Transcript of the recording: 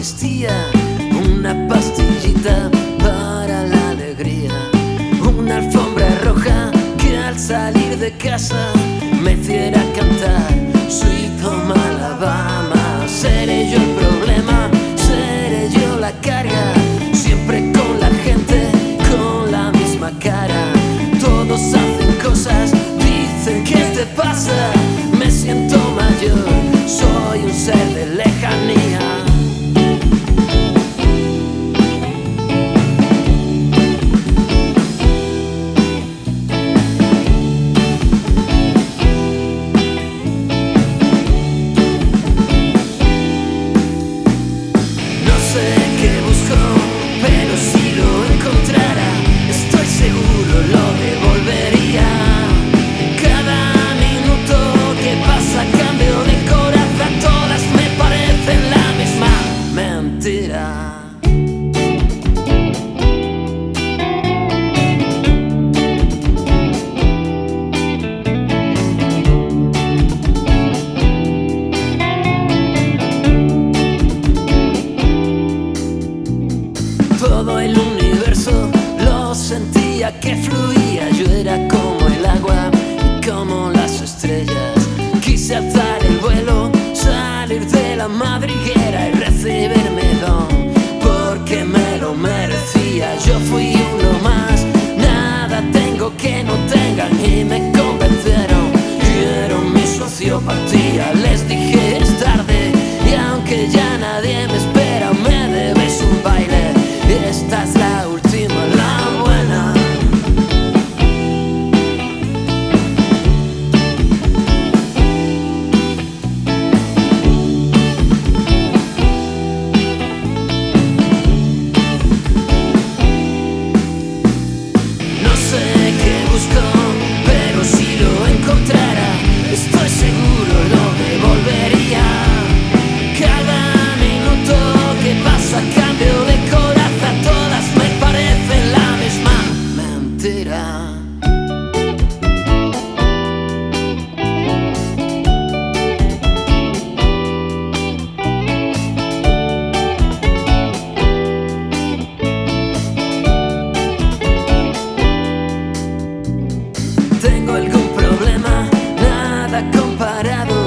existía una pastillita para la alegría, una alfombra roja que al salir de casa me hiciera cantar Sweet Home Alabama. Seré yo el problema, seré yo la carga, siempre con la gente con la misma cara. Todos hacen cosas, dicen ¿qué te pasa? Me siento mayor, soy un ser de lejanía. No sé qué busco, pero si lo encontrara, estoy seguro lo devolvería. Cada minuto que pasa cambio de coraza, todas me parecen la misma mentira. Todo el universo lo sentía que fluía. Yo era como el agua y como las estrellas. Quise alzar el vuelo, salir de la madriguera y recibirme don, porque me lo merecía. Yo fui uno más, nada tengo que no tengan, y me convencieron. Vieron mi sociopatía, les dije es tarde y aunque ya nadie me espera me debes un baile. Esta es la última, la buena. No sé qué busco, pero si lo encontrara, estoy seguro lo devolvería. Cada minuto que pasa cambio de coraza, todas me parecen la misma mentira. Tengo algún problema, nada comparado